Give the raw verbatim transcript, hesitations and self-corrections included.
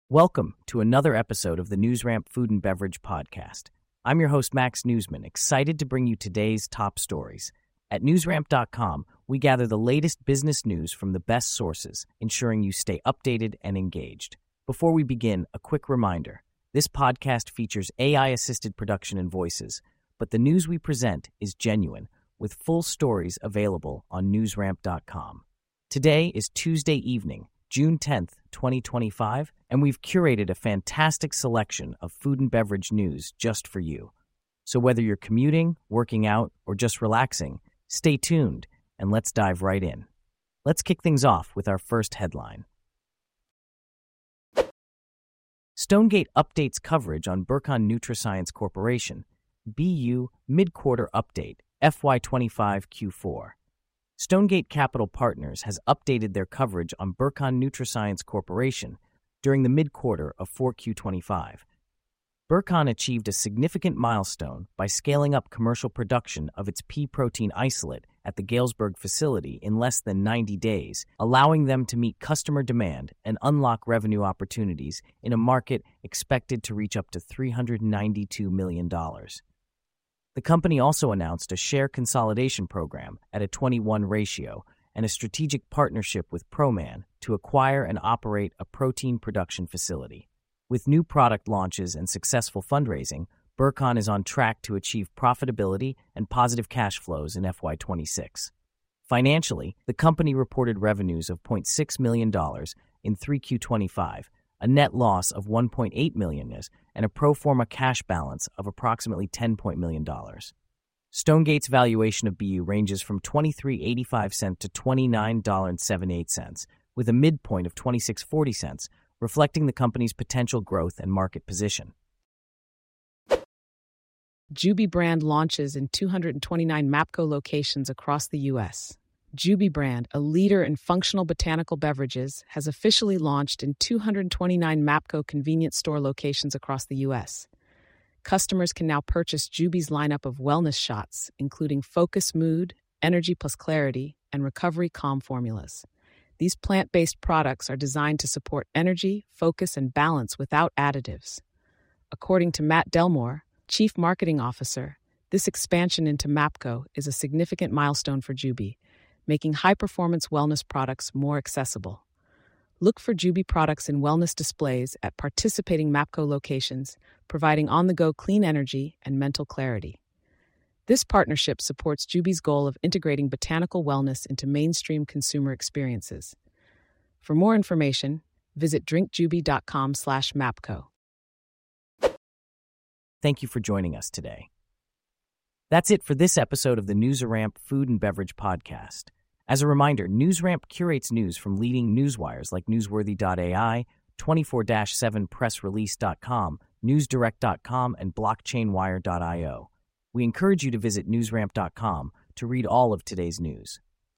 Welcome to another episode of the NewsRamp Food and Beverage Podcast. I'm your host, Max Newsman, excited to bring you today's top stories. At newsramp dot com, we gather the latest business news from the best sources, ensuring you stay updated and engaged. Before we begin, a quick reminder. This podcast features A I-assisted production and voices, but the news we present is genuine, with full stories available on newsramp dot com. Today is Tuesday evening, June tenth, twenty twenty-five, and we've curated a fantastic selection of food and beverage news just for you. So whether you're commuting, working out, or just relaxing, stay tuned and let's dive right in. Let's kick things off with our first headline. Stonegate updates coverage on Burcon NutraScience Corporation, B U Mid-Quarter Update, F Y twenty-five Q four. Stonegate Capital Partners has updated their coverage on Burcon NutraScience Corporation during the mid-quarter of four Q twenty-five. Burcon achieved a significant milestone by scaling up commercial production of its pea protein isolate at the Galesburg facility in less than ninety days, allowing them to meet customer demand and unlock revenue opportunities in a market expected to reach up to three hundred ninety-two million dollars. The company also announced a share consolidation program at a twenty-one ratio and a strategic partnership with ProMan to acquire and operate a protein production facility. With new product launches and successful fundraising, Burcon is on track to achieve profitability and positive cash flows in F Y twenty-six. Financially, the company reported revenues of zero point six million dollars in three Q twenty-five, a net loss of one point eight million dollars, and a pro forma cash balance of approximately ten million dollars. Stonegate's valuation of B U ranges from twenty-three dollars and eighty-five cents to twenty-nine dollars and seventy-eight cents, with a midpoint of twenty-six dollars and forty cents, reflecting the company's potential growth and market position. Juby brand launches in two hundred twenty-nine MAPCO locations across the U S Juby brand, a leader in functional botanical beverages, has officially launched in two hundred twenty-nine MAPCO convenience store locations across the U S Customers can now purchase Juby's lineup of wellness shots, including Focus Mood, Energy Plus Clarity, and Recovery Calm formulas. These plant-based products are designed to support energy, focus, and balance without additives. According to Matt Delmore, Chief Marketing Officer, this expansion into MAPCO is a significant milestone for Juby, making high-performance wellness products more accessible. Look for Juby products in wellness displays at participating MAPCO locations, providing on-the-go clean energy and mental clarity. This partnership supports Juby's goal of integrating botanical wellness into mainstream consumer experiences. For more information, visit drinkjuby dot com slash mapco. Thank you for joining us today. That's it for this episode of the NewsRamp Food and Beverage Podcast. As a reminder, NewsRamp curates news from leading newswires like newsworthy dot A I, twenty-four seven press release dot com, newsdirect dot com, and blockchain wire dot io. We encourage you to visit newsramp dot com to read all of today's news.